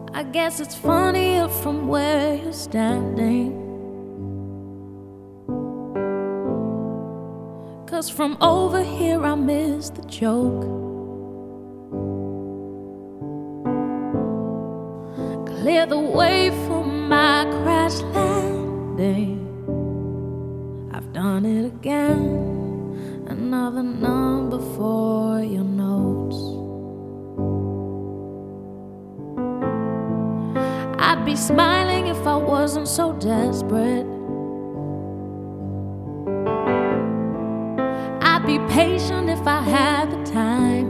I guess it's funnier from where you're standing, 'cause from over here I miss the joke. Clear the way for my crash landing. I've done it again. Another number for your notes. I'd be smiling if I wasn't so desperate. I'd be patient if I had the time.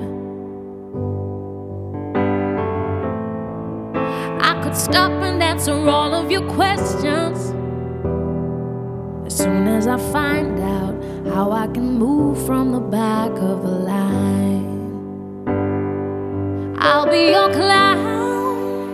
I could stop and answer all of your questions as soon as I find out how I can move from the back of the line. I'll be your clown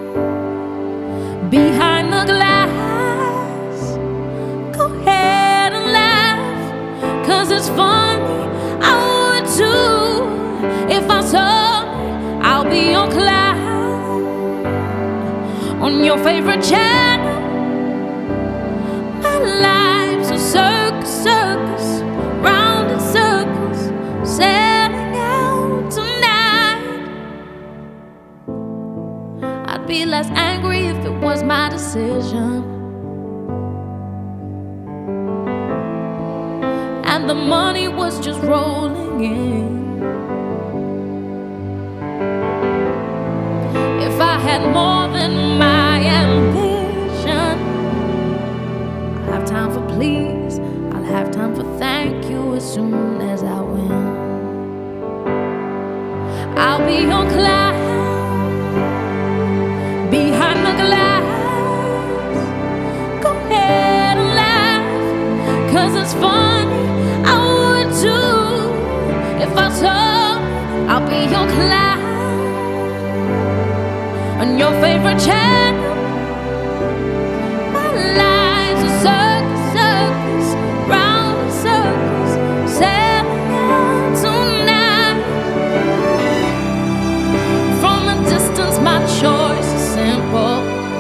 behind the glass. Go ahead and laugh, 'cause it's funny. I would too if I saw me. I'll be your clown on your favorite channel. My life's a circus, circus, round in circles, setting out tonight. I'd be less angry if it was my decision, and the money was just rolling in. If I had more than my ambition, I'll have time for please, I'll have time for thank you as soon as I win. I'll be your clown behind the glass. Go ahead and laugh, 'cause it's funny. I would too if I saw. I'll be your clown on your favorite channel. My life's a circus, circus, round in circles, sailing out tonight. From a distance, my choice is simple.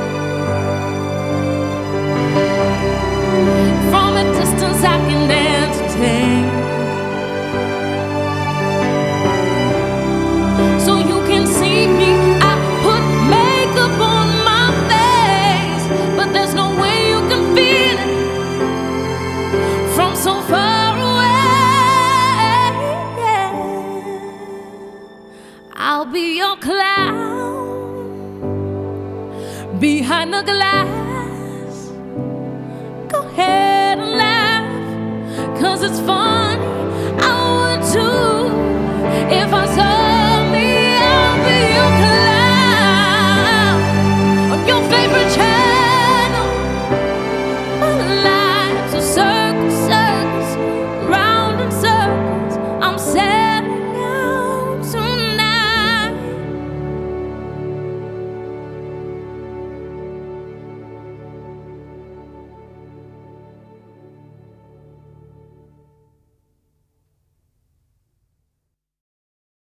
From a distance, I can entertain. So you can see me. I put makeup on my face, but there's no way you can feel it from so far away. I'll be your clown behind the glass. Go ahead and laugh, 'cause it's fun.